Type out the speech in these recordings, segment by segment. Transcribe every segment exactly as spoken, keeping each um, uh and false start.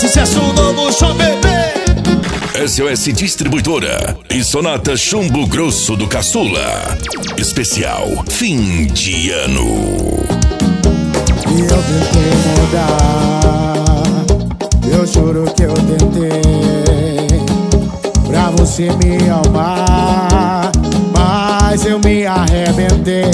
sucesso novo, só bebê. S O S Distribuidora e Sonata Chumbo Grosso do Caçula. Especial fim de ano. E eu tentei mudar, eu juro que eu tentei, pra você me amar, mas eu me arrebentei.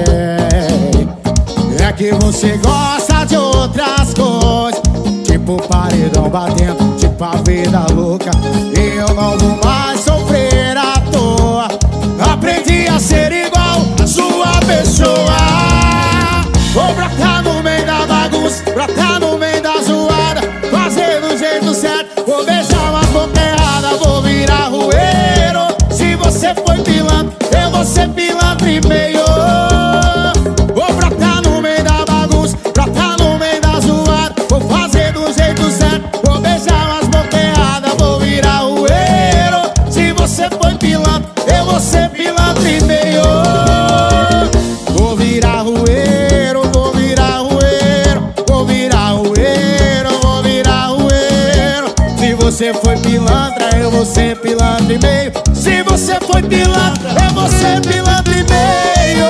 É que você gosta de outras coisas, tipo paredão batendo, tipo a vida louca. E eu não vou mais sofrer à toa. Aprendi a ser igual a sua pessoa. Vou brotar no meio da bagunça, brotar no meio da zoada, fazer do jeito certo, vou beijar umas bocas erradas, vou virar rueiro. Se você foi pilantra, eu vou ser pilantra e meio. Vou brotar no meio da bagunça, brotar no meio da zoada, vou fazer do jeito certo, vou beijar umas bocas erradas, vou virar rueiro. Se você foi pilantra, eu vou ser pilantra e meio. Vou virar rueiro, vou virar rueiro, vou virar rueiro, vou virar rueiro. Se você foi pilantra, eu vou ser pilantra e meio. Se você foi pilantra, eu vou ser pilantra e meio.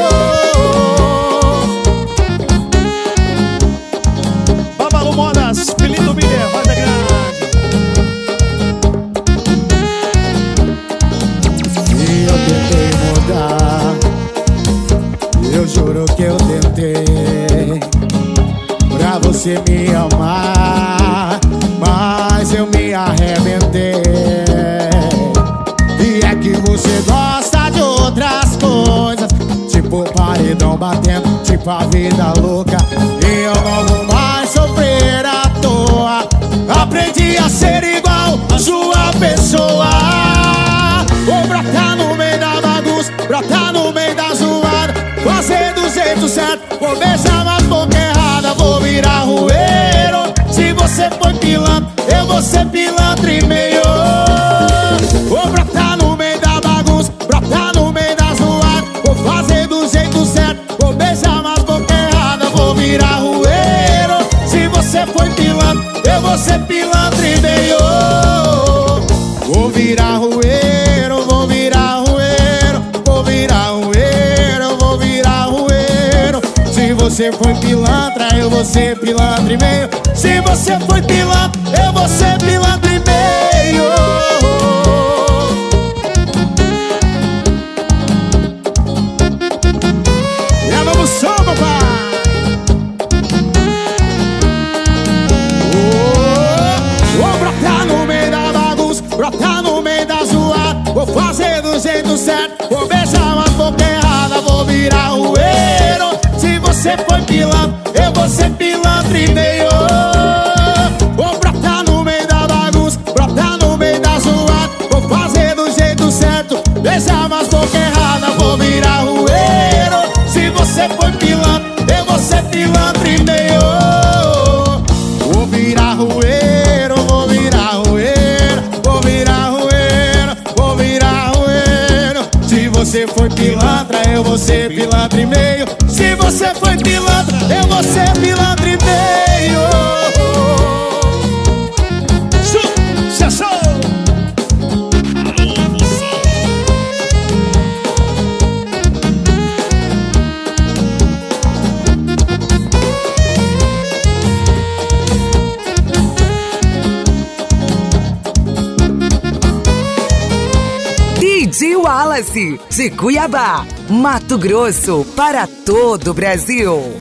Babalu Modas, Felipe Miller, Roda Grande. E eu tentei mudar, eu juro que eu tentei, pra você me amar, mas eu me arrebentei. E é que você gosta de outras coisas, tipo paredão batendo, tipo a vida louca. E eu não vou mais sofrer à toa. Aprendi a ser igual a sua pessoa. Vou brotar no meio da bagunça, brotar no meio da zoada, fazer do jeito certo, vou beijar umas bocas erradas, vou virar rueiro. Se você foi pilantra, eu vou ser pilantra e meio. Vou brotar no meio da bagunça, brotar no meio da zoada, vou fazer do jeito certo, vou beijar umas bocas erradas, vou virar rueiro. Se você foi pilantra, eu vou ser pilantra e meio. Vou virar rueiro, vou virar rueiro, vou virar rueiro, vou virar rueiro. Se você foi pilantra, eu vou ser pilantra e meio. Se você foi pilantra, eu vou ser pilantra e meio. E a novo som, papai. Vou brotar no meio da bagunça, brotar no meio da zoada, vou fazer do jeito certo, vou beijar umas bocas erradas, vou virar rueiro. Se você foi pilantra, eu vou ser pilantra e meio. Vou brotar no meio da bagunça, brotar no meio da zoada, vou fazer do jeito certo, beijar umas bocas erradas, vou virar rueiro. Se você foi pilantra, eu vou ser pilantra e meio. Vou virar rueiro, vou virar rueiro, vou virar rueiro, vou virar rueiro. Se você foi pilantra, eu vou ser pilantra e meio. Se você foi pilantra, eu vou ser pilantra e meio. Sucesso! D J Wallace, de Cuiabá, Mato Grosso, para todo o Brasil.